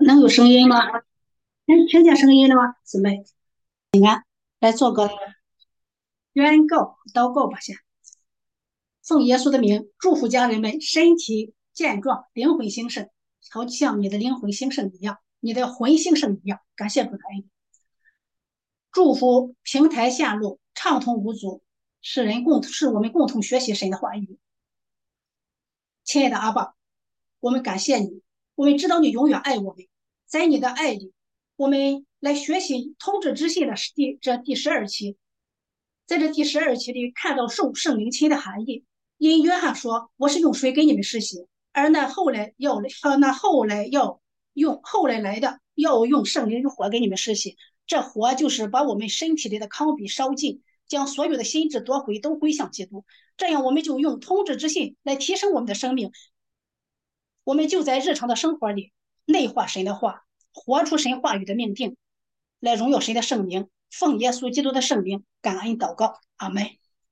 能有声音吗？听见声音了吗？姊妹，来做个宣告祷告吧，先奉耶稣的名，祝福家人们身体健壮，灵魂兴盛，好像你的灵魂兴盛一样，你的魂兴盛一样。感谢主的恩典，祝福平台线路畅通无阻，是我们共同学习神的话语。亲爱的阿爸，我们感谢你，我们知道你永远爱我们，在你的爱里，我们来学习通知之信的第12期，在这第12期里看到受圣灵亲的含义。因约翰说：“我是用水给你们施洗，而那后来要用后来来的要用圣灵与火给你们施洗。这火就是把我们身体里的糠秕烧尽，将所有的心智夺回，都归向基督。这样，我们就用通知之信来提升我们的生命。我们就在日常的生活里内化神的话，活出神话语的命定，来荣耀神的圣名。奉耶稣基督的圣名，感恩祷告，阿门。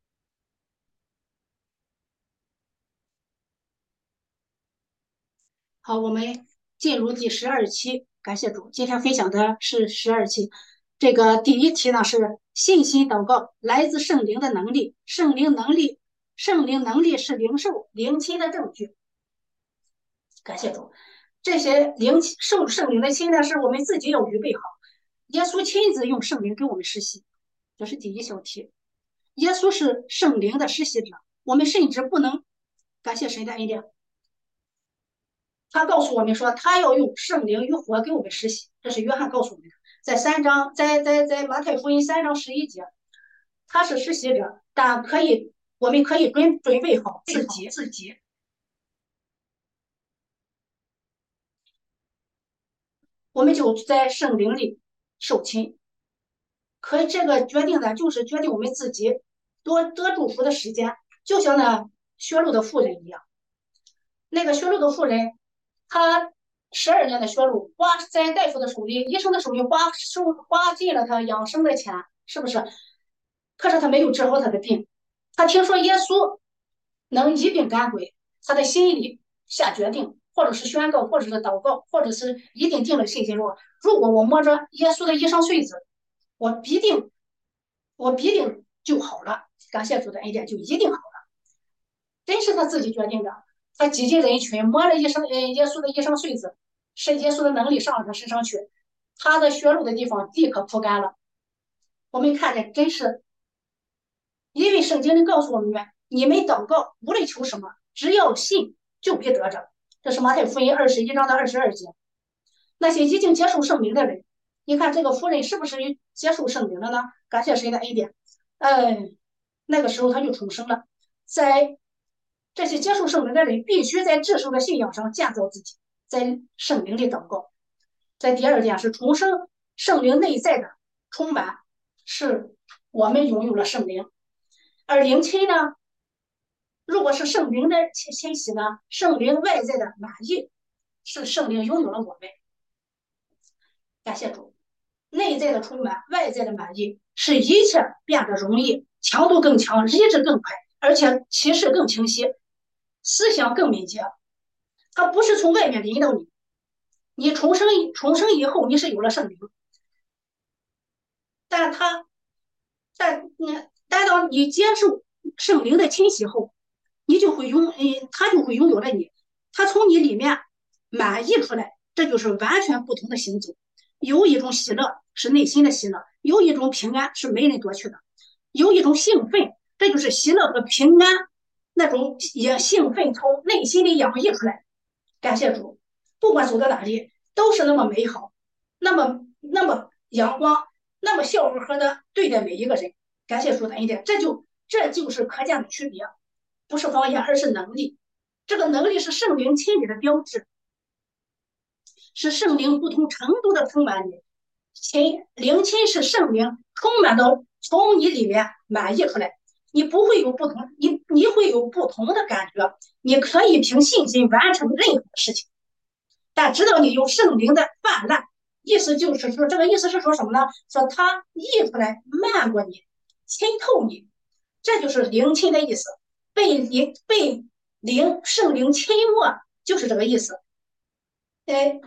好，我们进入第12期，感谢主。今天分享的是12期，这个第一题呢是信心祷告，来自圣灵的能力，圣灵能力是领受灵亲的证据。感谢主，这些受圣灵的亲呢，是我们自己要预备好。耶稣亲自用圣灵给我们施洗，这是第一小题。耶稣是圣灵的施洗者，我们甚至不能感谢神的恩典。他告诉我们说，他要用圣灵与火给我们施洗，这是约翰告诉我们的。在三章，在马太福音3章11节，他是施洗者，但我们可以准备好自己，我们就在圣灵里受亲。可这个就是决定我们自己多得祝福的时间，就像那学路的妇人一样。那个学路的妇人，她12年的学路花在大夫的手里、医生的手里花尽了她养生的钱，是不是？可是她没有治好她的病。她听说耶稣能医病赶鬼，她的心里下决定，或者是宣告，或者是祷告，或者是一定定了信心说：如果我摸着耶稣的衣裳穗子，我必定就好了。感谢主的恩典，就一定好了。真是他自己决定的。他挤进人群，摸了耶稣的衣裳穗子，是耶稣的能力上了他身上去，他的血路的地方立刻枯干了。我们看见真是，因为圣经里告诉我们，你们祷告无论求什么，只要信，就必得着。这是马太福音21章22节。那些已经接受圣灵的人，你看这个妇人是不是接受圣灵了呢？感谢神的恩典，那个时候他就重生了。在这些接受圣灵的人，必须在至圣的信仰上建造自己，在圣灵里祷告。在第二点是重生，圣灵内在的充满，是我们拥有了圣灵。而灵亲呢，如果是圣灵的亲戚呢，圣灵外在的满意是圣灵拥有了我们。感谢主，内在的充满，外在的满意，使一切变得容易，强度更强，理智更快，而且启示更清晰，思想更敏捷。它不是从外面引导你，你重生以后，你是有了圣灵，但他但当你接受圣灵的清洗后，他就会拥有了你，他从你里面满溢出来，这就是完全不同的行走。有一种喜乐是内心的喜乐，有一种平安是没人夺去的，有一种兴奋，这就是喜乐和平安那种也兴奋从内心里洋溢出来。感谢主，不管走到哪里都是那么美好，那么阳光，那么笑呵呵的对待每一个人。感谢主的恩典，这就是可见的区别，不是方言，而是能力。这个能力是圣灵亲你的标志，是圣灵不同程度的充满你。灵亲是圣灵充满到从你里面满溢出来，你不会有不同，你会有不同的感觉，你可以凭信心完成任何的事情。但直到你有圣灵的泛滥，意思就是说，这个意思是说什么呢？说它溢出来漫过你，浸透你，这就是灵亲的意思。被圣灵浸没，就是这个意思。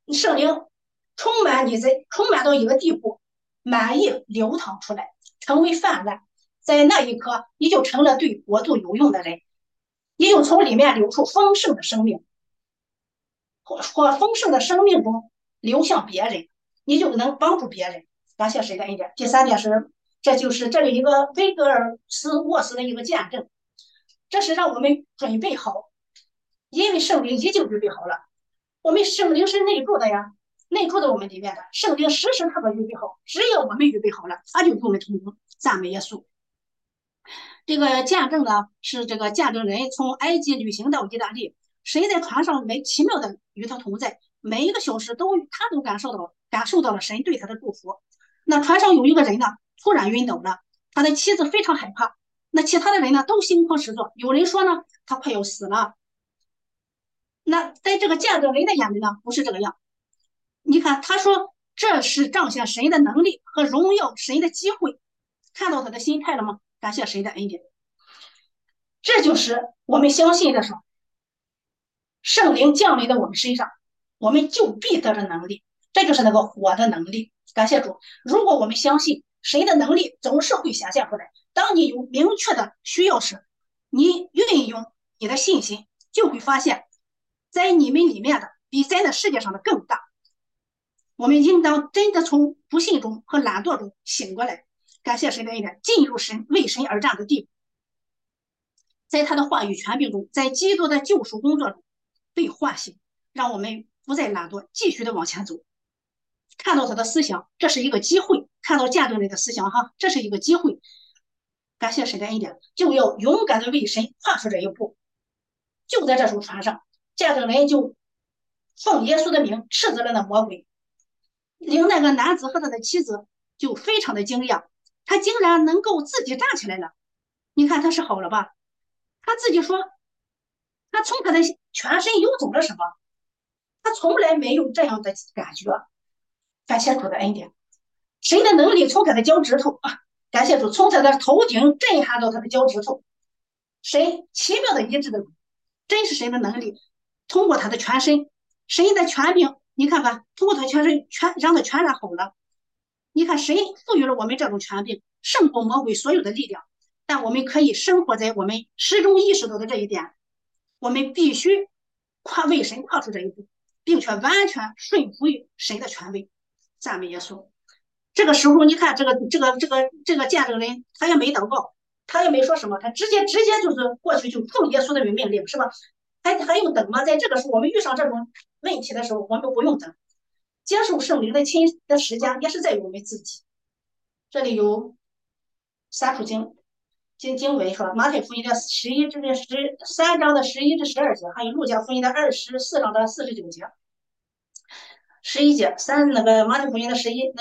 圣灵充满到一个地步，满意流淌出来，成为泛滥。在那一刻，你就成了对国度有用的人，你就从里面流出丰盛的生命，或丰盛的生命中流向别人，你就能帮助别人。感谢神的恩典。第三点是，这就是这里一个威格尔斯沃斯的一个见证，这是让我们准备好，因为圣灵已经准备好了。我们圣灵是内住的呀，内住在我们里面的，圣灵时时刻刻预备好，只要我们预备好了，他就与我们同工。赞美耶稣。这个见证呢，是这个见证人从埃及旅行到意大利，神在船上奇妙的与他同在，每一个小时他都感受到了神对他的祝福。那船上有一个人呢，突然晕倒了，他的妻子非常害怕，那其他的人呢都惊慌失措，有人说呢他快要死了。那在这个见证人的眼里呢，不是这个样。你看，他说这是彰显神的能力和荣耀神的机会，看到他的心态了吗？感谢神的恩典。这就是我们相信的时候，圣灵降临在我们身上，我们就必得着能力，这就是那个火的能力。感谢主，如果我们相信神的能力总是会显现出来，当你有明确的需要时，你运用你的信心，就会发现，在你们里面的比在那世界上的更大。我们应当真的从不信中和懒惰中醒过来，感谢神的恩典，进入神为神而战的地步，在他的话语权柄中，在基督的救赎工作中被唤醒，让我们不再懒惰，继续的往前走。看到他的思想，这是一个机会；看到见证人的思想，哈，这是一个机会。感谢神的恩典，就要勇敢的为神跨出这一步。就在这艘船上，见证人就奉耶稣的名斥责了那魔鬼。令那个男子和他的妻子就非常的惊讶，他竟然能够自己站起来了。你看他是好了吧？他自己说，他从他的全身游走了什么？他从来没有这样的感觉。感谢主的恩典，神的能力从他的脚趾头啊，感谢主，从他的头顶震撼到他的脚趾头，神奇妙的医治的主，真是神的能力，通过他的全身，神的权柄，你看看，通过他全身让他全然好了。你看，神赋予了我们这种权柄，胜过魔鬼所有的力量。但我们可以生活在我们始终意识到的这一点，我们必须为神跨出这一步，并且完全顺服于神的权威。赞美耶稣。这个时候，你看这个见证人，他也没祷告，他也没说什么，他直接就是过去就奉耶稣的命令，是吧？还用等吗？在这个时候，我们遇上这种问题的时候，我们不用等。接受圣灵的亲的时间也是在于我们自己。这里有三处经文说，马太福音的13章的11至12节，还有路加福音的24章的49节。11节马太福音的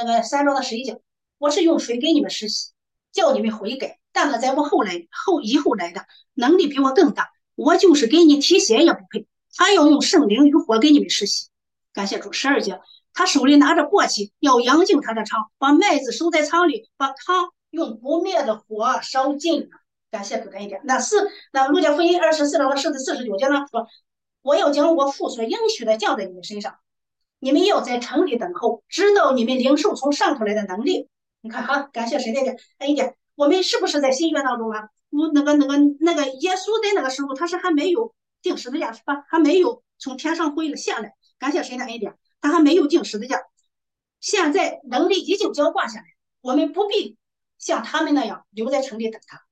3章的11节，我是用水给你们施洗，叫你们悔改，但那在我以后来的能力比我更大，我就是给你提鞋也不配，他要用圣灵与火给你们施洗。感谢主。12节，他手里拿着簸箕，要扬净他的仓，把麦子收在仓里，把糠用不灭的火烧尽了。感谢主的恩典。那路加福音24章的49节呢说，我要将我父所应许的降在你们身上，你们要在城里等候，直到你们领受从上头来的能力。你看哈，感谢神的恩典。我们是不是在新约当中啊？耶稣在那个时候，他是还没有定十字架，是吧？还没有从天上回了下来。感谢神的恩典，他还没有定十字架。现在能力已经浇灌下来，我们不必像他们那样留在城里等他。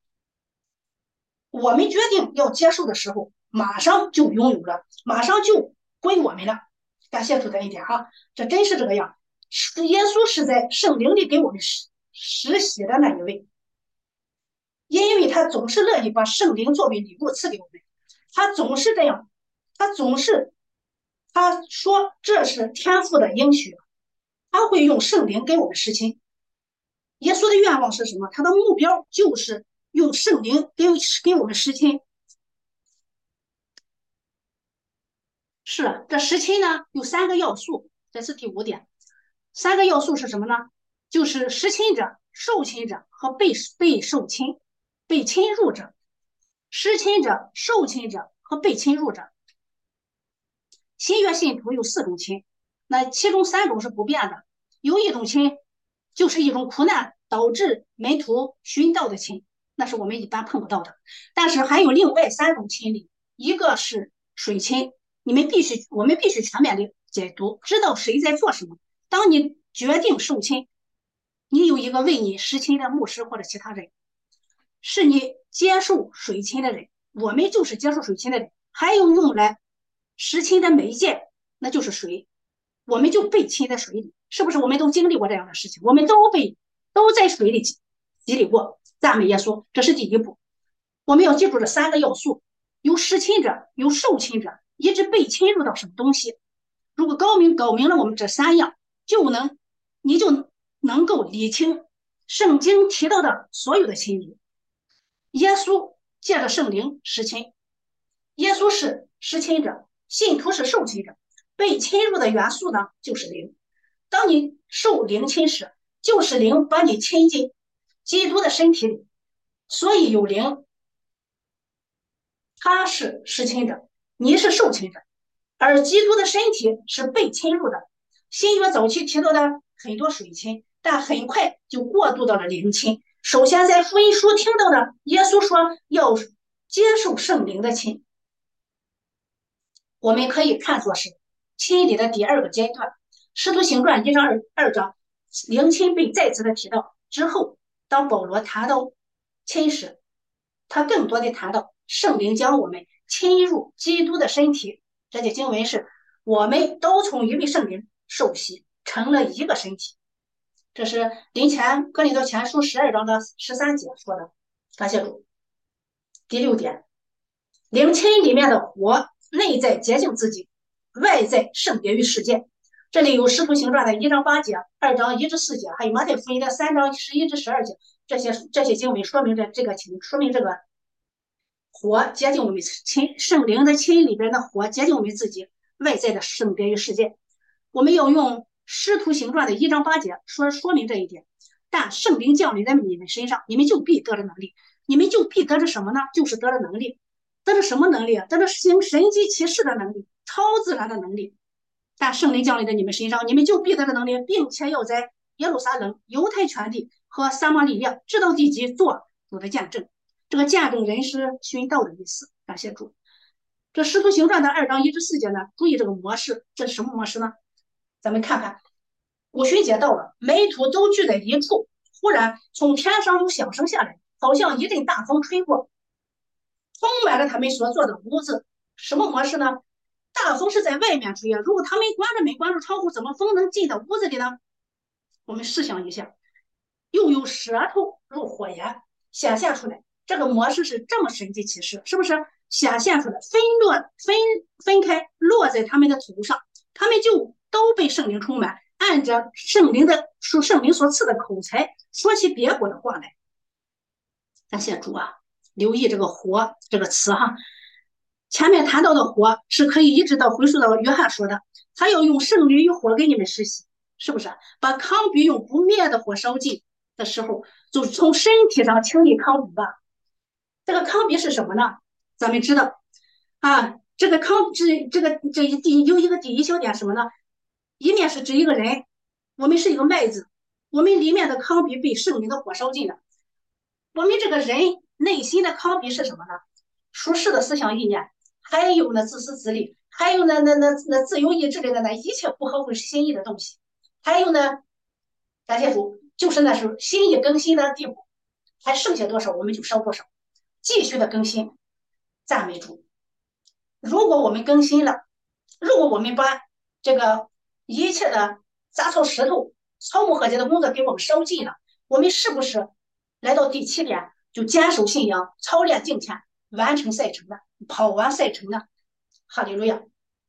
我们决定要接受的时候，马上就拥有了，马上就归我们了。感谢主的一点哈，这真是这个样。耶稣是在圣灵里给我们实习的那一位，因为他总是乐意把圣灵作为礼物赐给我们，他总是这样，他说这是天父的应许，他会用圣灵给我们实亲。耶稣的愿望是什么？他的目标就是用圣灵给我们实亲。是，这实亲呢有3个要素，这是第5点。3个要素是什么呢？就是实亲者、受亲者和被侵入者。实亲者、受亲者和被侵入者。新约信徒有4种亲， 那其中3种是不变的，有一种亲就是一种苦难导致门徒寻道的亲，那是我们一般碰不到的。但是还有另外3种亲理，一个是水亲，我们必须全面的解读，知道谁在做什么。当你决定受亲，你有一个为你实亲的牧师或者其他人，是你接受水亲的人，我们就是接受水亲的人。还有用来实亲的媒介，那就是水，我们就被浸在水里，是不是？我们都经历过这样的事情，我们都在水里洗礼过。赞美耶稣，这是第一步。我们要记住这3个要素：有实亲者，有受亲者，以及被侵入到什么东西。如果搞明了我们这3样，你就能够理清圣经提到的所有的亲理。耶稣借着圣灵实亲，耶稣是实亲者，信徒是受亲者。被侵入的元素呢，就是灵。当你受灵侵时，就是灵把你亲进基督的身体里，所以有灵，他是实亲者，你是受亲者，而基督的身体是被侵入的。新约早期提到的很多水亲，但很快就过渡到了灵亲。首先在福音书听到的，耶稣说要接受圣灵的亲，我们可以看作是亲理的第2个阶段。使徒行传1章2章，灵亲被再次的提到之后，当保罗谈到亲时，他更多的谈到圣灵将我们亲入基督的身体。这节经文是我们都从一位圣灵受洗，成了一个身体。这是哥林多前书12章的13节说的。感谢主。第6点，灵亲里面的火内在洁净自己，外在圣别于世界。这里有使徒行传的1章8节、2章1至4节，还有马太福音的3章11至12节，这些经文说明这个火洁净我们圣灵的亲里边的火洁净我们自己，外在的圣别于世界。我们要用使徒行传的1章8节说明这一点。但圣灵降临在你们身上，你们就必得着能力。你们就必得着什么呢？就是得着能力。得着什么能力？得着行神迹奇事的能力，超自然的能力。但圣灵降临在你们身上，你们就必得着能力，并且要在耶路撒冷、犹太全地和撒玛利亚直到地极做主的见证。这个见证人是寻道的意思。感谢主。这使徒行传的2章1至4节呢，注意这个模式，这是什么模式呢？咱们看看，五旬节到了，门徒都聚在一处，忽然从天上有响声下来，好像一阵大风吹过，充满了他们所坐的屋子。什么模式呢？大风是在外面吹啊，如果他们关着门关着窗户，怎么风能进到屋子里呢？我们试想一下，又有舌头如火焰显现出来，这个模式是这么神迹奇事，是不是显现出来分开落在他们的头上，他们就都被圣灵充满，按着圣灵所赐的口才说起别国的话来。感谢主啊！留意这个火这个词哈，前面谈到的火是可以一直到回溯到约翰说的，他要用圣灵与火给你们实习，是不是？把糠秕用不灭的火烧尽的时候，就从身体上清理糠秕吧。这个糠秕是什么呢？咱们知道啊，这个有一个第一小点什么呢？一面是指一个人，我们是一个麦子，我们里面的糠秕被圣灵的火烧尽了。我们这个人内心的糠秕是什么呢？属世的思想意念，还有那自私自利，还有那自由意志的那一切不合乎心意的东西，还有呢，感谢主，就是那是心意更新的地步，还剩下多少我们就烧多少，继续的更新，赞美主。如果我们更新了，如果我们把这个一切的杂草石头、草木和解的工作给我们烧尽了，我们是不是来到第7点就坚守信仰、操练敬虔、完成赛程的，跑完赛程的？哈利路亚！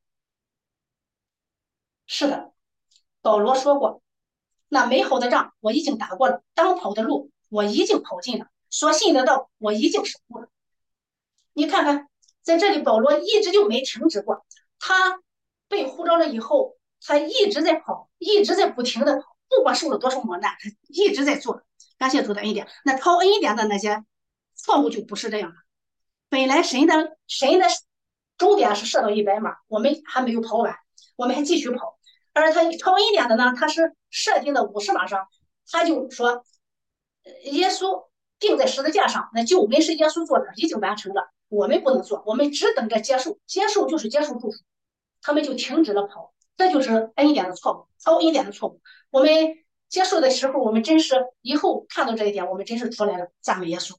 是的，保罗说过，那美好的仗我已经打过了，当跑的路我已经跑尽了，所信的道我已经守住了。你看看，在这里保罗一直就没停止过，他被呼召了以后，他一直在跑，一直在不停的跑，不管受了多少磨难，他一直在做。感谢主的恩典。那超恩典的那些错误就不是这样了。本来神的终点是射到100码，我们还没有跑完，我们还继续跑。 而他超恩典的呢，他是设定的50码上，他就说耶稣钉在十字架上，那救恩是耶稣做的，已经完成了，我们不能做，我们只等着接受，接受就是接受祝福，他们就停止了跑，这就是恩典的错误，超恩典的错误。我们接受的时候，我们真是以后看到这一点，我们真是出来了，赞美耶稣。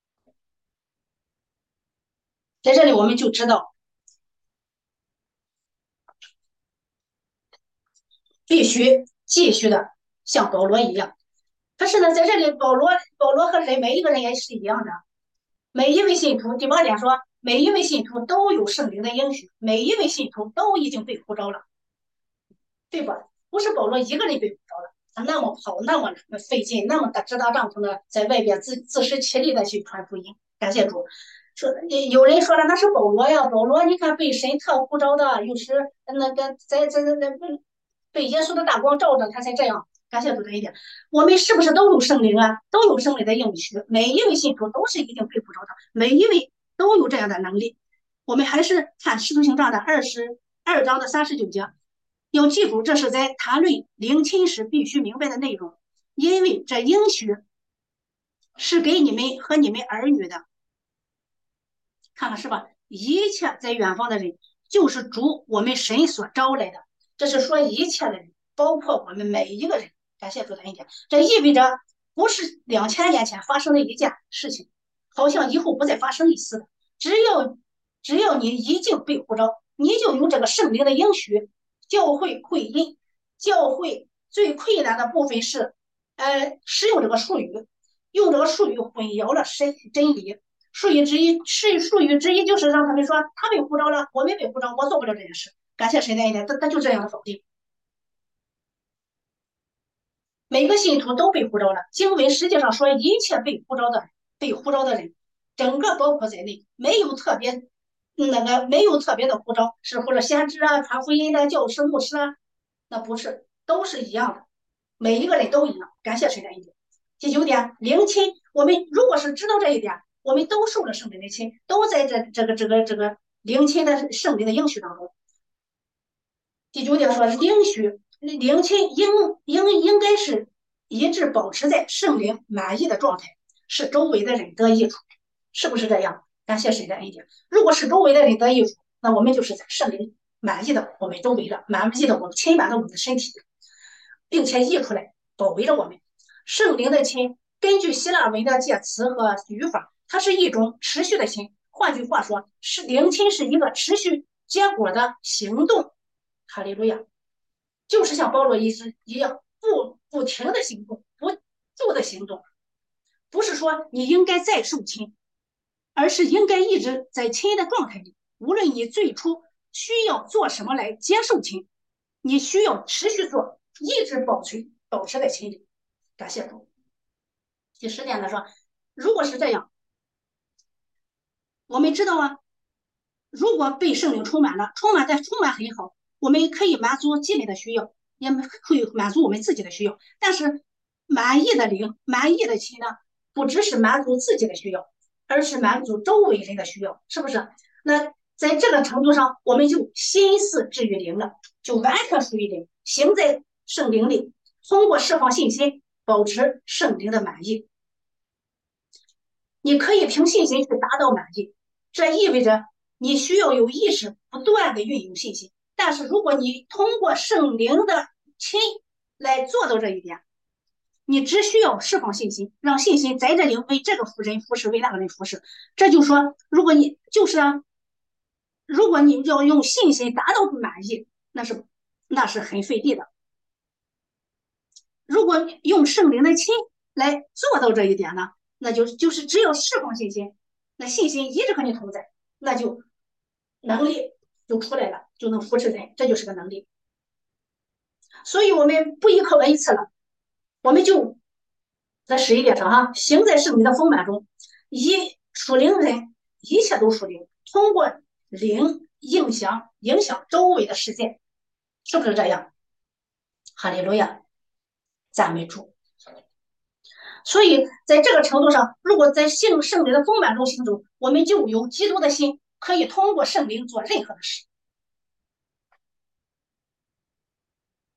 在这里我们就知道，必须继续的像保罗一样。可是呢，在这里保罗和每一个人也是一样的，每一位信徒，第8点说，每一位信徒都有圣灵的应许，每一位信徒都已经被呼召了，对吧？不是保罗一个人被呼召了，他那么跑，那么费劲，那么直搭帐篷的在外边自食其力的去传福音。感谢主。说有人说了，那是保罗呀，保罗你看被神特呼召的，有时那个在被耶稣的大光照着，他才这样。感谢主这一点，我们是不是都有圣灵啊？都有圣灵的应许，每一位信徒都是一定被呼召的，每一位都有这样的能力。我们还是看使徒行传的22章的39节，要记住，这是在谈论灵亲时必须明白的内容，因为这应许是给你们和你们儿女的。看看是吧？一切在远方的人，就是主我们神所招来的。这是说一切的人，包括我们每一个人。感谢主的恩典，这意味着不是2000年前发生的一件事情，好像以后不再发生一次的。只要你已经被呼召，你就有这个圣灵的应许。教会会因教会最困难的部分是，使用这个术语，用这个术语混淆了神真理。术语之一就是让他们说他被呼召了，我没被呼召，我做不了这件事。感谢神的恩典，他就这样的否定。每个信徒都被呼召了。经文实际上说，一切被呼召的人，整个包括在内，没有特别的呼召，是或者先知啊、传福音的、教师、牧师啊，那不是，都是一样的，每一个人都一样。感谢神的恩典。第9点，灵亲，我们如果是知道这一点，我们都受了圣灵的亲，都在这个灵亲的圣灵的应许当中。第9点说，灵亲应该是一直保持在圣灵满意的状态，使周围的人得益处，是不是这样？感谢神的恩典。如果是周围的人得益处，那我们就是在圣灵满意的我们周围的满意的我们亲满的我们的身体，并且溢出来保卫着我们。圣灵的亲，根据希腊文的介词和语法，它是一种持续的亲。换句话说，是灵亲是一个持续结果的行动。哈利路亚，就是像保罗一样，不停的行动，不住的行动，不是说你应该再受亲，而是应该一直在亲的状态里。无论你最初需要做什么来接受亲，你需要持续做，一直保持在亲里。感谢主。第10点来说，如果是这样，我们知道啊，如果被圣灵充满了，充满很好，我们可以满足基本的需要，也可以满足我们自己的需要。但是满意的灵，满意的亲呢，不只是满足自己的需要，而是满足周围人的需要，是不是？那在这个程度上，我们就心思置于灵了，就完全属于灵，行在圣灵里，通过释放信心，保持圣灵的满意。你可以凭信心去达到满意，这意味着你需要有意识不断的运用信心。但是如果你通过圣灵的亲来做到这一点，你只需要释放信心，让信心在这里为这个人服侍，为那个人服侍。这就说，如果你要用信心达到满意，那是很费力的。如果用圣灵的亲来做到这一点呢，那就是只要释放信心，那信心一直和你同在，那就能力就出来了，就能扶持人，这就是个能力。所以我们不依靠恩赐了，我们就在11点上哈，行在圣灵的丰满中，属灵人一切都属灵，通过灵影响周围的世界，是不是这样？哈利路亚，赞美主。所以在这个程度上，如果在圣灵的丰满中行走，我们就有基督的心，可以通过圣灵做任何的事。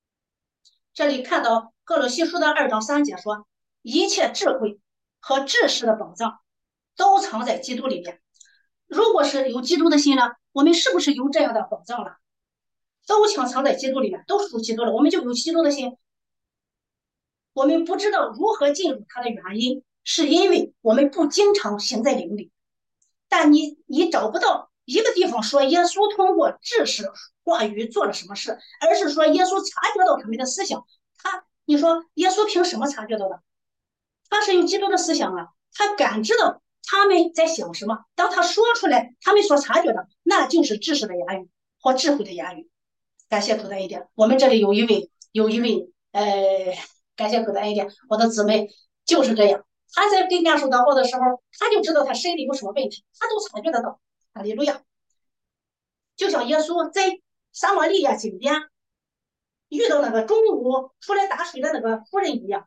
这里看到哥罗西书的2章3节说，一切智慧和知识的宝藏都藏在基督里面。如果是有基督的心呢，我们是不是有这样的宝藏了？都藏在基督里面，都属基督了，我们就有基督的心。我们不知道如何进入它的原因，是因为我们不经常行在灵里。但你找不到一个地方说耶稣通过知识话语做了什么事，而是说耶稣察觉到他们的思想。你说耶稣凭什么察觉到的？他是有基督的思想啊，他感知到他们在想什么。当他说出来，他们所察觉的，那就是知识的言语或智慧的言语。感谢主的恩典，我们这里有一位感谢主的恩典，我的姊妹就是这样。他在跟感受祷告的时候，他就知道他身体有什么问题，他都察觉得到。哈利路亚！就像耶稣在撒玛利亚井边遇到那个中午出来打水的那个妇人一样，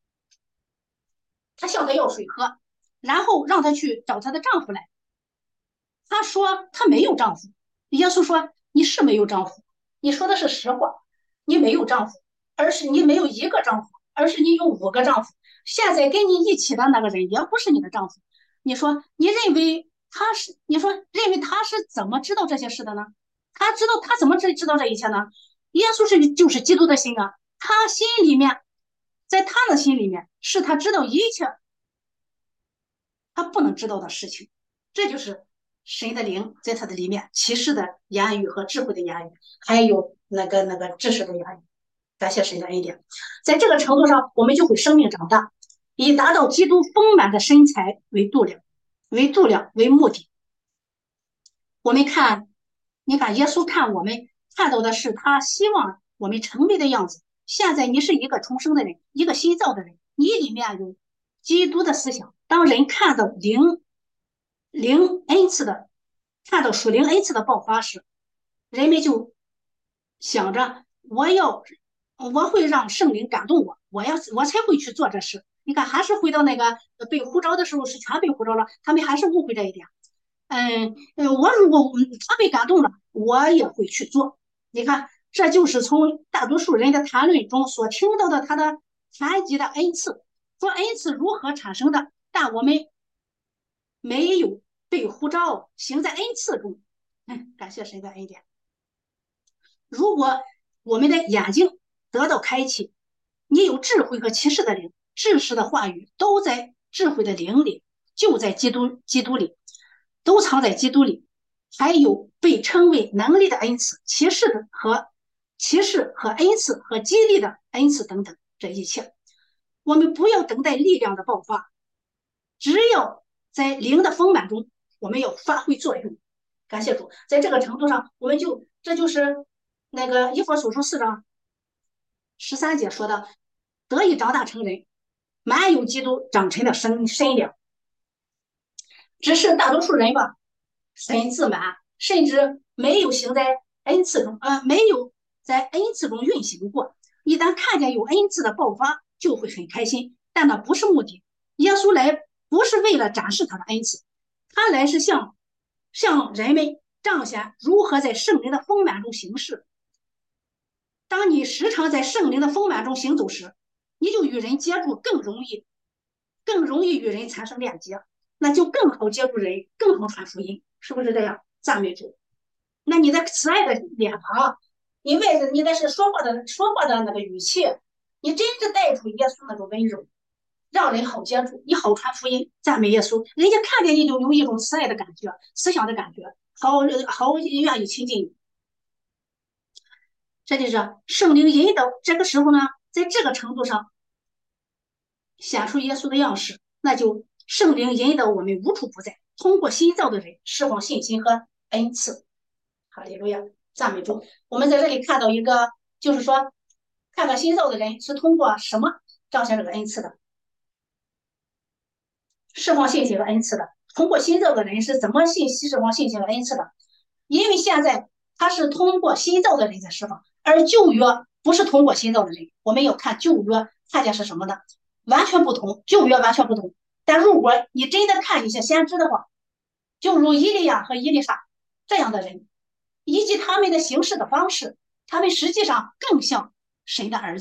他向他要水喝，然后让他去找她的丈夫来。他说他没有丈夫。耶稣说你是没有丈夫，你说的是实话，你没有丈夫，而是你没有一个丈夫，而是你有5个丈夫。现在跟你一起的那个人也不是你的丈夫。你说你认为他是？你说认为他是怎么知道这些事的呢？他怎么知道这一切呢？耶稣就是基督的心啊，他心里面，在他的心里面是他知道一切他不能知道的事情。这就是神的灵在他的里面启示的言语和智慧的言语，还有那个知识的言语。感谢神的恩典，在这个程度上，我们就会生命长大，以达到基督丰满的身材为度量，为目的。我们看，你看耶稣看我们看到的是他希望我们成为的样子。现在你是一个重生的人，一个新造的人，你里面有基督的思想。当人看到灵恩赐的，看到属灵恩赐的爆发时，人们就想着我会让圣灵感动我，我才会去做这事。你看，还是回到那个被呼召的时候是全被呼召了，他们还是误会这一点。我如果他被感动了，我也会去做。你看，这就是从大多数人的谈论中所听到的他的谈及的恩赐，说恩赐如何产生的，但我们没有被呼召，行在恩赐中。感谢神的恩典。如果我们的眼睛得到开启，你有智慧和启示的灵，知识的话语都在智慧的灵里，就在基督里，都藏在基督里。还有被称为能力的恩赐、启示和恩赐和激励的恩赐等等，这一切，我们不要等待力量的爆发，只要在灵的丰满中，我们要发挥作用。感谢主，在这个程度上，这就是那个以弗所书4章13节说的，得以长大成人，满有基督长成的身量。只是大多数人吧，很自满，甚至没有行在恩赐中，没有在恩赐中运行过。一旦看见有恩赐的爆发，就会很开心，但那不是目的。耶稣来不是为了展示他的恩赐，他来是向人们彰显如何在圣灵的丰满中行事。当你时常在圣灵的丰满中行走时，你就与人接触更容易与人产生链接，那就更好接触人，更好传福音，是不是这样？赞美主。那你的慈爱的脸庞，你的是说话的那个语气，你真是带出耶稣那种温柔，让人好接触，你好传福音，赞美耶稣，人家看见你就有一种慈爱的感觉，思想的感觉，好愿意亲近你。这就是圣灵引导。这个时候呢，在这个程度上显出耶稣的样式，那就圣灵引导我们无处不在，通过新造的人释放信心和恩赐。哈利路亚，赞美主。我们在这里看到一个，就是说，看到新造的人是通过什么彰显这个恩赐的？释放信心和恩赐的。通过新造的人是怎么释放信心和恩赐的？因为现在他是通过新造的人在释放，而旧约不是通过新造的人。我们要看旧约，看见是什么呢？完全不同，旧约完全不同。但如果你真的看一些先知的话，就如以利亚和以利沙这样的人，以及他们的行事的方式，他们实际上更像神的儿子，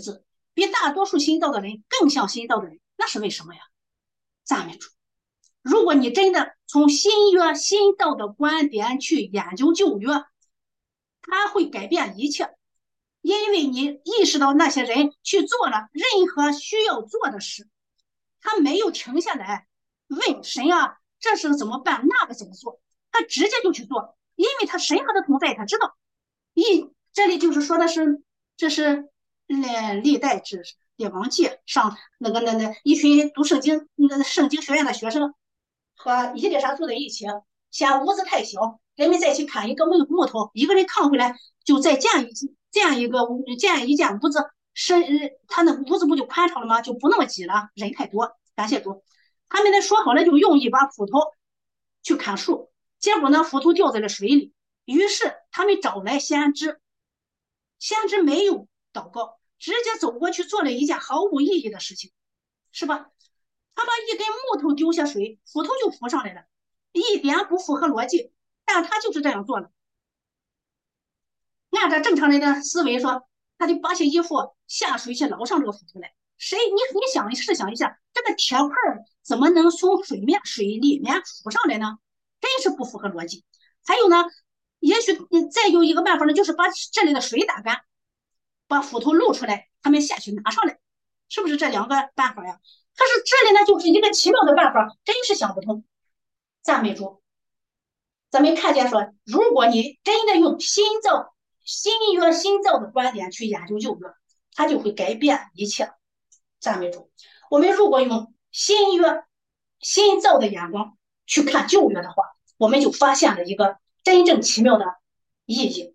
比大多数信道的人更像信道的人，那是为什么呀？赞美主！如果你真的从新约新道的观点去研究旧约，它会改变一切，因为你意识到那些人去做了任何需要做的事，他没有停下来问神啊，这事怎么办，那个怎么做，他直接就去做，因为他神和他同在，他知道。这里就是说的是，这是历代志列王记上那一群读圣经圣经学院的学生和伊丽莎坐在一起，嫌屋子太小，人们再去砍一个木头，一个人扛回来，就再建一间屋子，他那屋子不就宽敞了吗？就不那么挤了，人太多。感谢主，他们说好了就用一把斧头去砍树，结果呢，斧头掉在了水里。于是他们找来先知，先知没有祷告，直接走过去做了一件毫无意义的事情，是吧？他把一根木头丢下水，斧头就浮上来了，一点不符合逻辑，但他就是这样做了。按照正常人的思维说，他就把些衣服下水去捞上这个斧头来。你想一下，这个铁块怎么能从水里面浮上来呢？真是不符合逻辑。还有呢，也许再有一个办法呢，就是把这里的水打干，把斧头露出来，他们下去拿上来，是不是这两个办法呀？可是这里呢，就是一个奇妙的办法，真是想不通。赞美主，咱们看见说，如果你真的用新约新造的观点去研究旧约，它就会改变一切。赞美主！我们如果用新约新造的眼光去看旧约的话，我们就发现了一个真正奇妙的意义。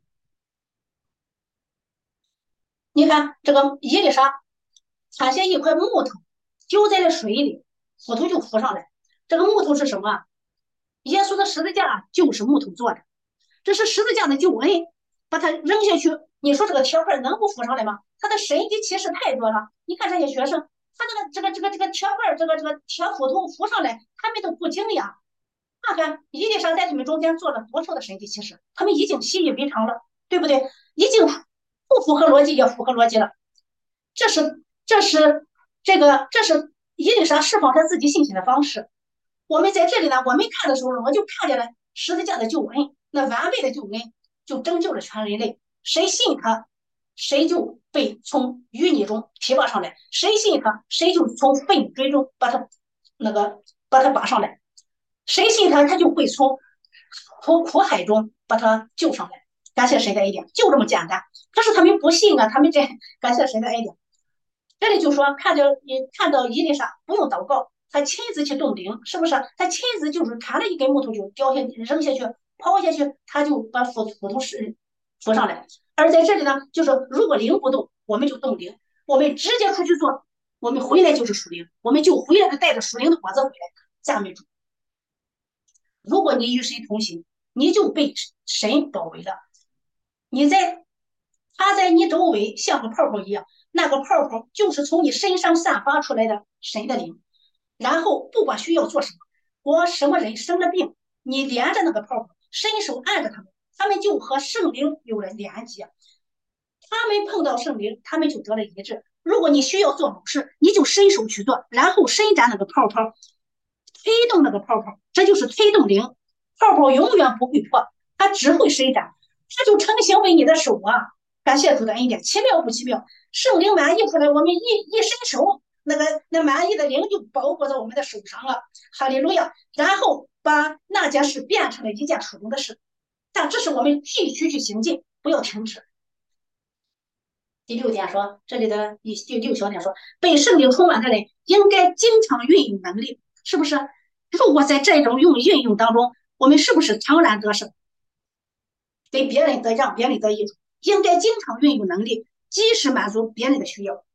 你看这个伊丽莎砍下一块木头，丢在了水里，斧头就浮上来。这个木头是什么？耶稣的十字架就是木头做的，这是十字架的救恩。把它扔下去，你说这个铁块能不浮上来吗？他的神迹启示太多了。你看这些学生，他这个铁块，这个铁斧头浮上来，他们都不惊讶。看看伊丽莎在他们中间做了多少的神迹启示，他们已经习以为常了，对不对？已经不符合逻辑也符合逻辑了。这是伊丽莎释放他自己信心的方式。我们在这里呢，我们看的时候，我就看见了十字架的救恩，那完备的救恩就拯救了全人类。谁信他，谁就被从淤泥中提拔上来；谁信他，谁就从粪堆中把他拔上来；谁信他，他就会从苦海中把他救上来。感谢神的恩典，就这么简单。可是他们不信啊，他们感谢神的恩典。这里就说看到伊丽莎不用祷告，他亲自去动灵，是不是？他亲自就是砍了一根木头就掉下扔下去，抛下去，他就把斧头扶上来。而在这里呢，就是如果灵不动，我们就动灵，我们直接出去做，我们回来就是属灵，我们就回来带着属灵的果子回来。赞美主！如果你与神同行，你就被神包围了。他在你周围像个泡泡一样，那个泡泡就是从你身上散发出来的神的灵。然后不管需要做什么，我什么人生了病，你连着那个泡泡，伸手按着他们，他们就和圣灵有了连接。他们碰到圣灵，他们就得了医治。如果你需要做某事，你就伸手去做，然后伸展那个泡泡，推动那个泡泡，这就是推动灵。泡泡永远不会破，它只会伸展，它就成型为你的手啊！感谢主的恩典，奇妙不奇妙？圣灵满溢出来，我们一伸手，那满溢的灵就包裹在我们的手上了。哈利路亚！然后把那件事变成了一件属灵的事，但这是我们继续去行进，不要停止。第六点说，这里的第六小点说，被圣灵充满的人应该经常运用能力，是不是？如果在这种运用当中，我们是不是常然得胜，给别人让别人得益处？应该经常运用能力，及时满足别人的需要。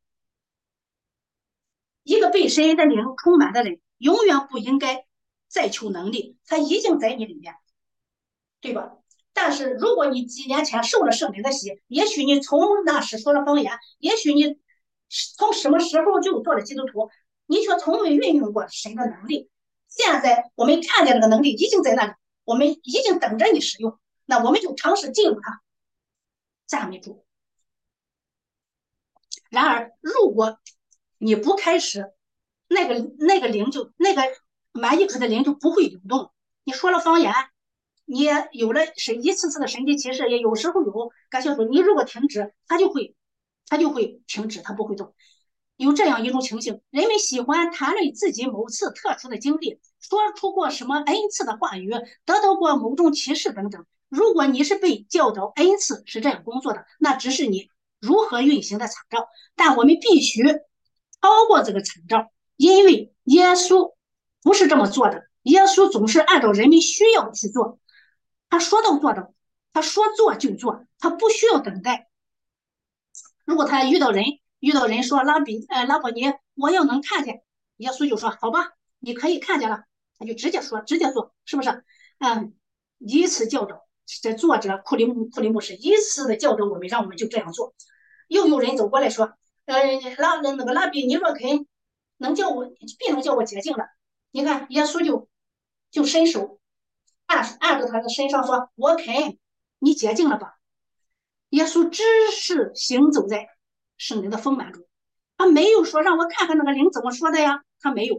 一个被神的灵充满的人，永远不应该再求能力，他已经在你里面，对吧？但是如果你几年前受了圣灵的洗，也许你从那时说了方言，也许你从什么时候就做了基督徒，你却从未运用过神的能力。现在我们看见这个能力已经在那里，我们已经等着你使用，那我们就尝试进入它。赞美主。然而，如如果你不开始，那个灵就那个满意克的灵就不会流动。你说了方言，你也有了一次次的神迹奇事，也有时候有。感谢主，你如果停止，它就会停止，它不会动。有这样一种情形，人们喜欢谈论自己某次特殊的经历，说出过什么恩赐的话语，得到过某种启示等等。如果你是被教导恩赐是这样工作的，那只是你如何运行的参照。但我们必须超过这个参照，因为耶稣不是这么做的。耶稣总是按照人们需要去做，他说到做到，他说做就做，他不需要等待。如果他遇到人说拉伯尼，我要能看见，耶稣就说好吧，你可以看见了，他就直接说直接做，是不是？以此教导，这作者库里姆是以此的教导我们，让我们就这样做。又有人走过来说，拉比，你若肯必能叫我洁净了。你看耶稣就伸手按着他的身上说，我肯，你洁净了吧。耶稣只是行走在圣灵的丰满中，他没有说让我看看那个灵怎么说的呀，他没有。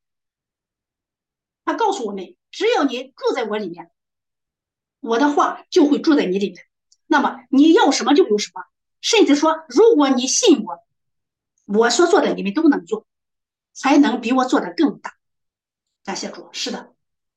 他告诉我们，只要你住在我里面，我的话就会住在你里面。那么你要什么就有什么，甚至说，如果你信我，我所做的你们都能做，才能比我做的更大。感谢主，是的。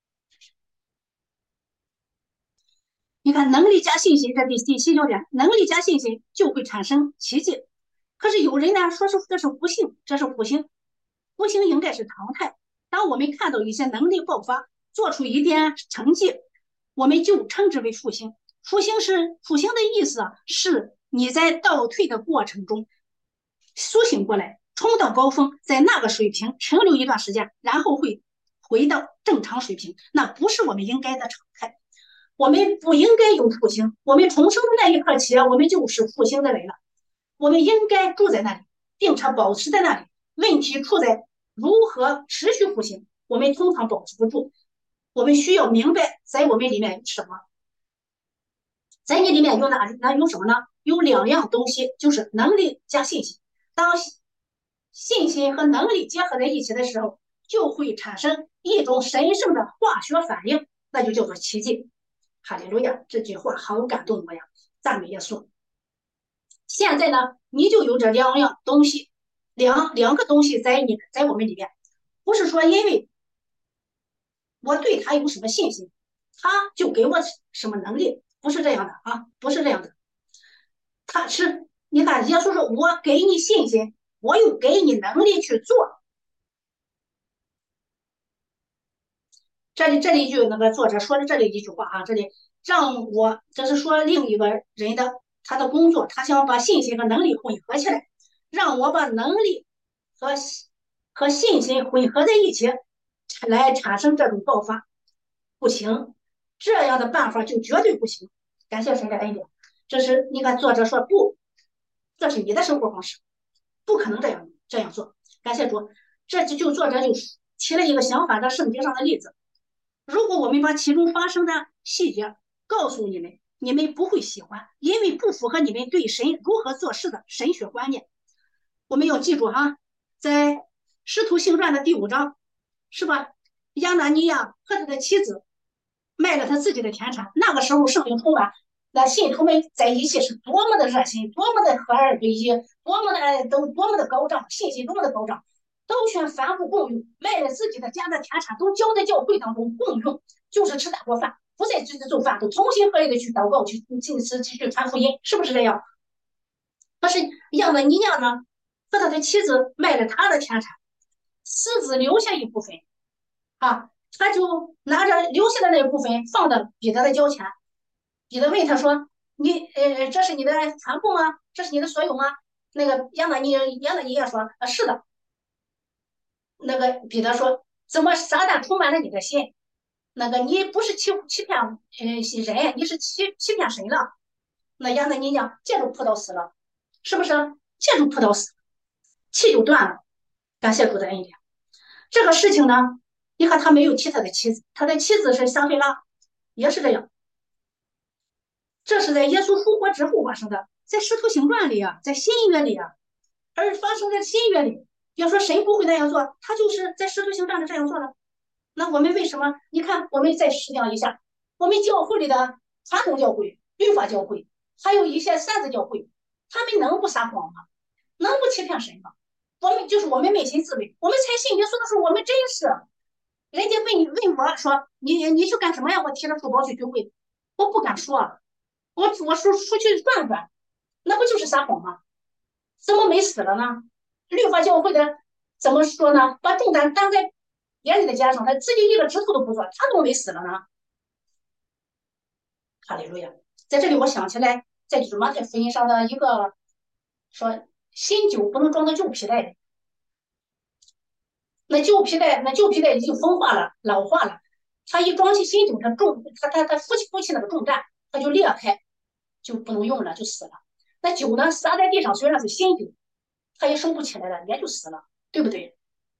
你看，能力加信心，这第七焦点，能力加信心就会产生奇迹。可是有人呢说是这是不幸，这是不幸，不幸应该是常态。当我们看到一些能力爆发，做出一点成绩，我们就称之为复兴。复兴的意思是你在倒退的过程中苏醒过来，冲到高峰，在那个水平停留一段时间，然后会回到正常水平。那不是我们应该的常态。我们不应该有复兴，我们重生的那一刻起，我们就是复兴的人了。我们应该住在那里，并且保持在那里。问题出在如何持续复兴，我们通常保持不住。我们需要明白，在我们里面有什么，在你里面有什么呢？有两样东西，就是能力加信心。当信心和能力结合在一起的时候，就会产生一种神圣的化学反应，那就叫做奇迹。哈利路亚！这句话好感动我呀，赞美耶稣。现在呢，你就有这两样东西，两个东西在我们里面，不是说因为我对他有什么信心，他就给我什么能力，不是这样的啊，不是这样的。他是你看，耶稣说：“我给你信心，我又给你能力去做。”这里一句那个作者说的这里一句话啊，这是说另一个人的他的工作，他想把信心和能力混合起来，让我把能力和和信心混合在一起，来产生这种爆发，不行，这样的办法就绝对不行。感谢神的恩典，这是你看作者说不，这是你的生活方式，不可能这样做。感谢主，就作者就提了一个相反的圣经上的例子。如果我们把其中发生的细节告诉你们，你们不会喜欢，因为不符合你们对神如何做事的神学观念。我们要记住哈，在《使徒行传》的第5章，是吧？亚拿尼亚和他的妻子卖了他自己的田产，那个时候圣灵充满，那信徒们在一起是多么的热心，多么的合二为一，多么的高涨，信心多么的高涨。都选反复共用，卖了自己的家的田产，都交在教会当中共用，就是吃大锅饭，不再自己做饭，都同心合力的去祷告，去进食，去传福音，是不是这样？但是亚拿尼亚呢，和他的妻子卖了他的田产，私自留下一部分啊，他就拿着留下的那一部分放到彼得的脚前。彼得问他说：“你这是你的全部吗？这是你的所有吗？”那个亚拿尼亚说：“是的。”那个彼得说：“怎么撒旦充满了你的心？那个你不是欺骗人，你是欺骗神了。”那亚拿尼亚借着葡萄死了，是不是？借助葡萄死，气就断了。感谢主的恩典。这个事情呢，你看他没有提他的妻子，他的妻子是撒菲拉，也是这样。这是在耶稣复活之后发生的，在使徒行传里啊，在新约里啊， 而发生在新约里，要说谁不会那样做，他就是在使徒行传里这样做的。那我们为什么？你看，我们再思量一下，我们教会里的传统教会、律法教会，还有一些三子教会，他们能不撒谎吗？能不欺骗神吗？我们扪心自问，我们才信耶稣的时候，我们真是，人家问我说你去干什么呀？我提着书包去聚会，我不敢说，我说出去转转，那不就是撒谎吗？怎么没死了呢？律法教会的怎么说呢？把重担担在别人的肩上，他自己一个指头都不做，他怎么没死了呢？哈利路亚！在这里我想起来，在就是马太福音上的一个说，新酒不能装到旧皮袋里，那旧皮袋已经风化了、老化了，它一装起新酒，它负起那个重担，它就裂开，就不能用了，就死了。那酒呢，撒在地上，虽然是新酒，它也收不起来了，也就死了，对不对？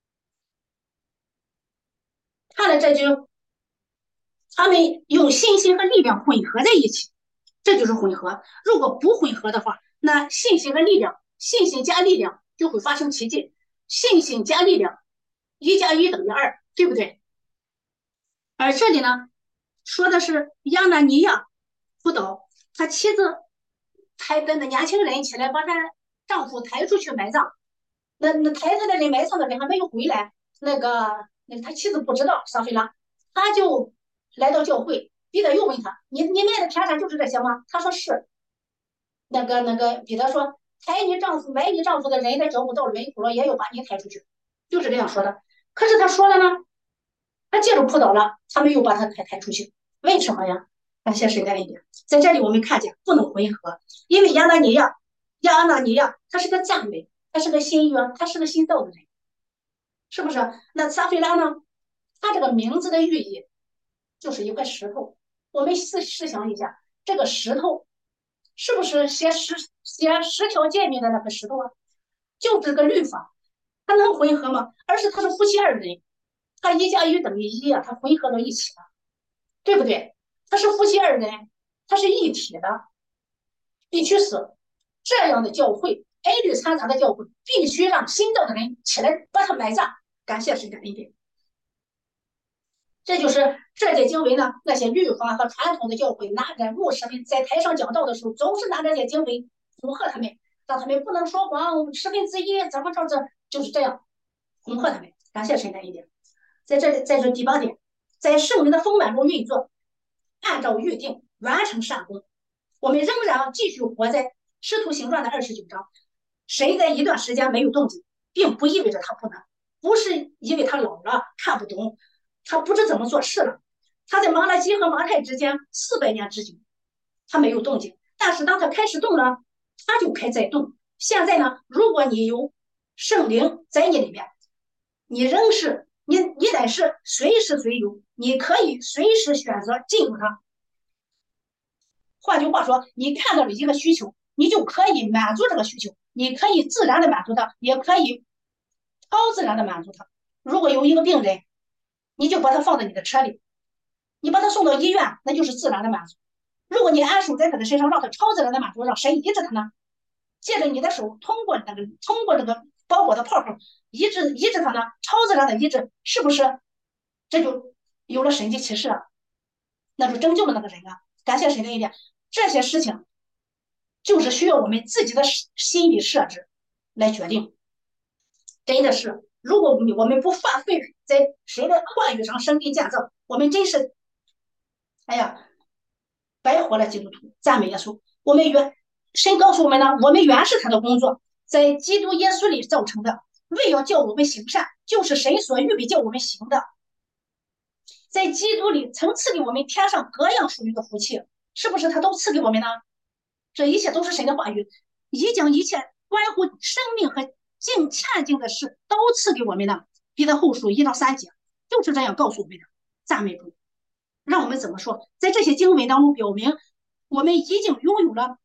看了这就，他们用信心和力量混合在一起，这就是混合。如果不混合的话，那信心和力量，信心加力量就会发生奇迹。信心加力量，一加一等于二，对不对？而这里呢，说的是亚拿尼亚辅导他妻子抬的那年轻人起来把她丈夫抬出去埋葬，那抬他的人埋葬的人还没有回来，那个他妻子不知道撒菲拉，他就来到教会，彼得又问他，你卖的田产就是这些吗？他说是。那个彼得说，埋你丈夫的人的脚步到轮口了，也要把你抬出去，就是这样说的。可是他说了呢，他借着扑倒了，他没有把他抬出去，为什么呀？感谢神的恩典，在这里我们看见不能混合，因为亚拿尼亚他是个赞美，他是个新约，他是个新造的人，是不是？那撒菲拉呢？他这个名字的寓意就是一块石头。我们试想一下，这个石头是不是写十条诫命的那个石头啊？就这个律法，它能混合吗？而是他是夫妻二人，他一加一等于一啊，他混合到一起了，对不对？他是夫妻二人，他是一体的，必须是这样的教会，爱律掺杂的教会，必须让新到的人起来把他埋葬。感谢神的恩典。这就是这些经文呢，那些律法和传统的教会拿着牧师们在台上讲道的时候，总是拿着这些经文恐吓他们，让他们不能说谎，1/10怎么着这就是这样恐吓他们。感谢神的恩典。在这里，在这第八点，在圣灵的丰满中运作，按照预定完成善功。我们仍然继续活在使徒行传的29章。谁在一段时间没有动静，并不意味着他不能，不是因为他老了看不懂，他不知怎么做事了。他在马拉基和马太之间400年之久，他没有动静。但是当他开始动了，他就开在动。现在呢，如果你有圣灵在你里面，你仍是你乃是随时随有，你可以随时选择进入它。换句话说，你看到了一个需求，你就可以满足这个需求，你可以自然的满足它，也可以超自然的满足它。如果有一个病人，你就把他放在你的车里，你把他送到医院，那就是自然的满足。如果你安守在他的身上，让他超自然的满足，让神医治他呢？借着你的手，通过这个包裹的泡泡医治他呢？超自然的医治，是不是？这就有了神迹奇事啊，那就拯救了那个人啊！感谢神的一点，这些事情就是需要我们自己的心理设置来决定。真的是，如果我们不发挥在神的话语上生根建造，我们真是，哎呀，白活了基督徒。赞美耶稣！神告诉我们呢，我们原是他的工作，在基督耶稣里造成的，为要叫我们行善，就是神所预备叫我们行的。在基督里曾赐给我们天上各样属于的福气，是不是他都赐给我们呢？这一切都是神的话语，已将一切关乎生命和前进的事都赐给我们的。彼得后书1到3节就是这样告诉我们的。赞美主！让我们怎么说？在这些经文当中表明，我们已经拥有了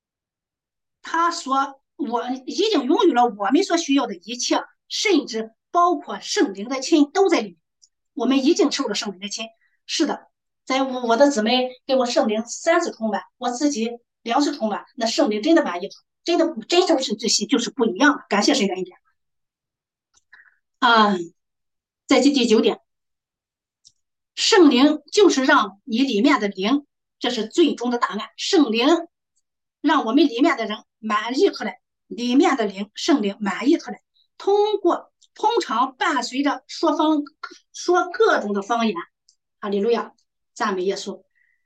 我已经拥有了我们所需要的一切，甚至包括圣灵的亲都在里面。我们已经受了圣灵的亲。是的，在我的姊妹给我圣灵3次充满，我自己2次充满，那圣灵真的满意， 真正是这些就是不一样的。感谢神的恩典啊！再去第9点，圣灵就是让你里面的灵，这是最终的答案。圣灵让我们里面的人满意出来，里面的灵，圣灵满意出来，通常伴随着说各种的方言。哈利路亚，赞美耶稣。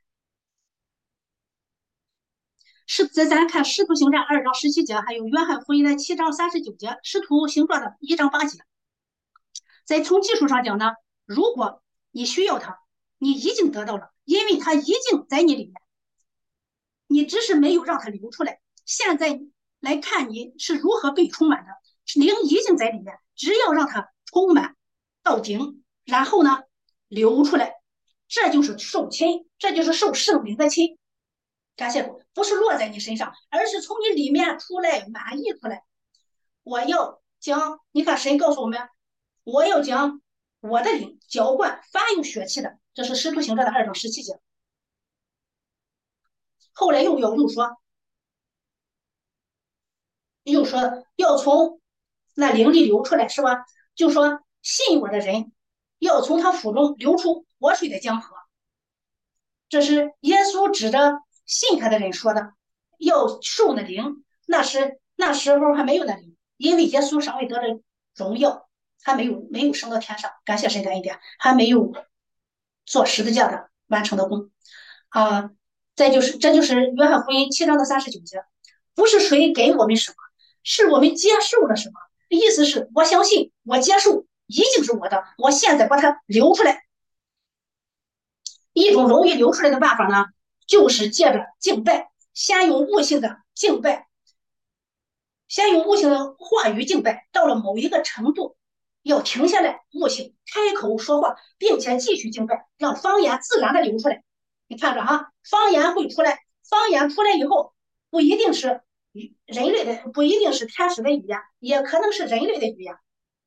咱看《使徒行传》2章17节，还有《约翰福音》的7章39节，《使徒行传》的1章8节。在从技术上讲呢，如果你需要它，你已经得到了，因为它已经在你里面，你只是没有让它流出来。现在来看你是如何被充满的，灵已经在里面，只要让它充满到顶，然后呢流出来，这就是受亲，这就是受圣灵的亲。感谢主，不是落在你身上，而是从你里面出来，满溢出来。我要将，你看神告诉我们，我要将我的灵浇灌凡有血气的，这是使徒行传的2章17节。后来又说要从那灵里流出来，是吧？就说信我的人要从他腹中流出活水的江河。这是耶稣指着信他的人说的，要受那灵。那时候还没有那灵，因为耶稣尚未得着荣耀，还没有升到天上。感谢神的恩典，还没有做十字架的完成的功啊。这就是约翰福音7章的39节，不是谁给我们什么，是我们接受了什么。意思是我相信，我接受已经是我的，我现在把它流出来。一种容易流出来的办法呢，就是借着敬拜，先用悟性的敬拜，先用悟性的话语敬拜，到了某一个程度，要停下来，悟性开口说话，并且继续敬拜，让方言自然的流出来。你看着哈，方言会出来，方言出来以后，不一定是人类的，不一定是天使的语言，也可能是人类的语言。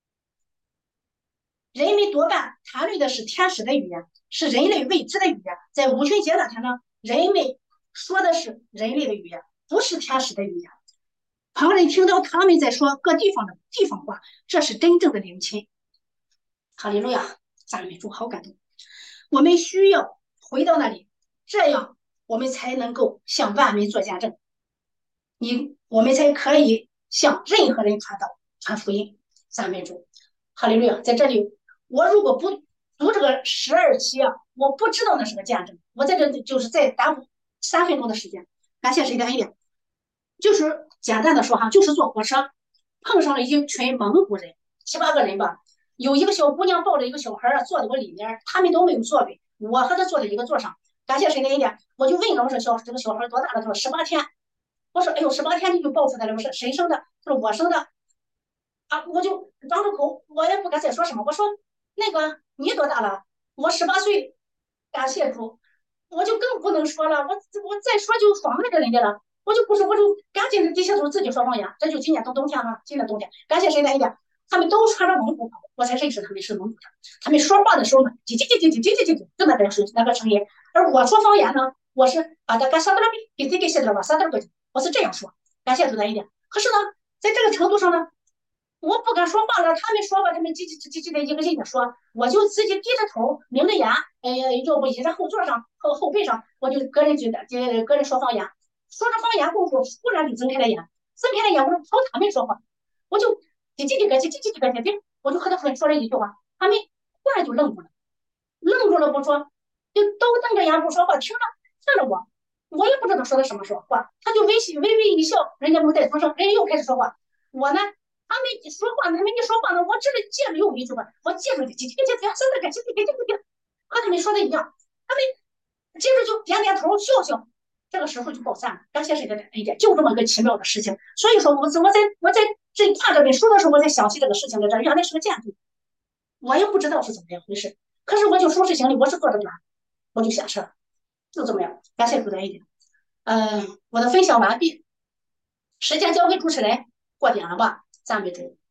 人们多半谈论的是天使的语言，是人类未知的语言。在五旬节那天呢，人们说的是人类的语言，不是天使的语言。旁人听到他们在说各地方的地方话，这是真正的灵亲。哈利路亚，赞美主，好感动。我们需要回到那里，这样我们才能够向万民做见证。我们才可以向任何人传福音。赞美主，哈利路亚。在这里。我如果不读这个12期啊，我不知道那是个见证。我在这就是再耽误3分钟的时间。感谢谁的恩典？就是简单的说哈，就是坐火车碰上了一群蒙古人，7、8个人吧。有一个小姑娘抱着一个小孩坐在我里面，他们都没有座位，我和他坐在一个座上。感谢谁的恩典？我就问他，我说这个小孩多大了？他说18天。我说哎呦，18天你就抱出来了？我说谁生的？他说我生的。啊，我就张着口，我也不敢再说什么。我说那个你多大了？我18岁。感谢主，我就更不能说了。我再说就妨碍着人家了。我就不说，我就赶紧低下头自己说方言。这就今年到冬天了，今年冬天，感谢谁的恩典？他们都穿着蒙古袍，我才认识他们是蒙古人。他们说话的时候呢，叽叽叽叽叽叽叽叽，就那个声音。而我说方言呢，我是啊的干啥的了比给写的吧啥的个，我是这样说。感谢主的恩典。可是呢，在这个程度上呢。我不敢说话了，他们说吧，他们叽叽叽叽的一个劲的说，我就自己低着头，拧着眼，要不倚在后座上后背上，我就跟人说方言，说着方言功夫，忽然就睁开了眼，我说朝他们说话，我就叽叽叽，我就和他说了一句话，他们忽然就愣住了不说，就都瞪着眼不说话，听着我也不知道说的什么话，他就微微一笑，人家没再吱声，人家又开始说话，我呢。他们一说话，我这里接着又一句话，我接着就叽叽叽叽，真的个叽叽叽叽，和他们说的一样。他们接着就点点头笑，这个时候就爆散了。感谢谁的恩典？就这么个奇妙的事情。所以说，我在这看这本书的时候，我才想起这个事情在这，原来是个见证。我也不知道是怎么样回事，可是我就收拾行李，我是坐着短，我就下车，就这么样。感谢主的恩典。我的分享完毕，时间交给主持人，过点了吧。赞美主。